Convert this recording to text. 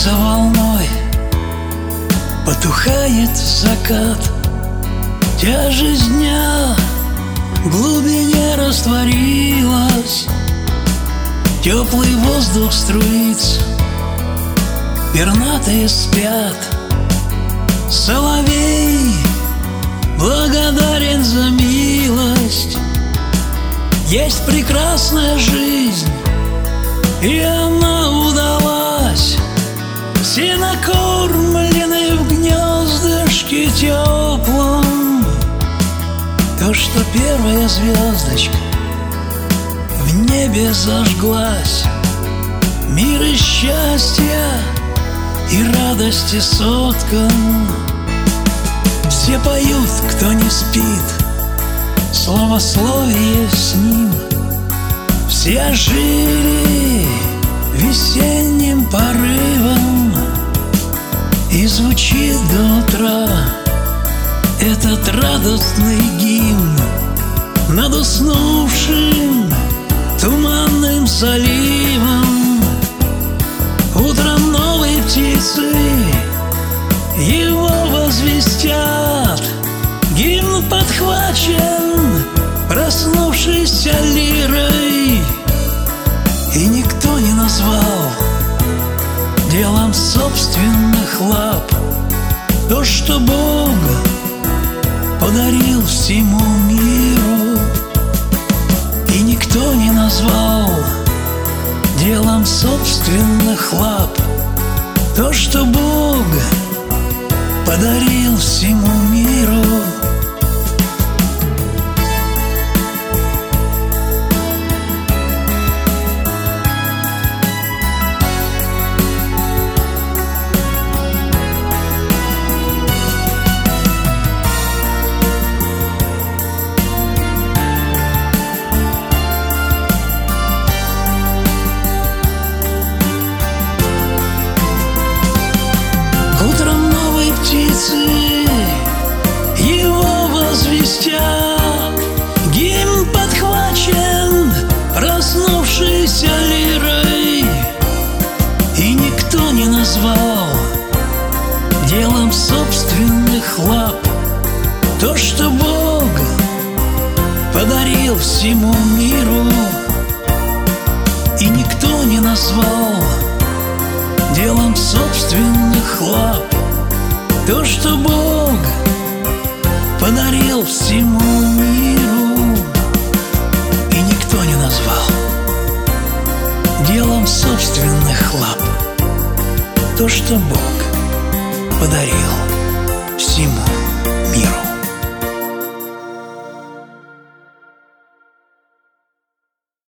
за волной, потухает закат. Тяжесть дня в глубине растворилась, теплый воздух струится, пернатые спят. Соловей благодарен за милость. Есть прекрасная жизнь, и она удалась. Все накормлены в гнездышке теплом. То, что первая звездочка в небе зажглась. Мир и счастья и радости соткан. Все поют, кто не спит, славословие с ним. Все ожили весенним порывом, и звучит до утра этот радостный гимн над уснувшим туманным заливом. Утром новые птицы его возвестят. Гимн подхвачен проснувшейся лирой, и никто не назвал делом собственных лап то, что Бог подарил всему миру. И никто не назвал делом собственных лап то, что Бог подарил всему миру. Утром новые птицы его возвестят. Гимн подхвачен проснувшейся лирой, и никто не назвал делом собственных лап то, что Бог подарил всему миру. И никто не назвал делом собственных лап то, что Бог подарил всему миру. И никто не назвал делом собственных лап то, что Бог подарил всему миру.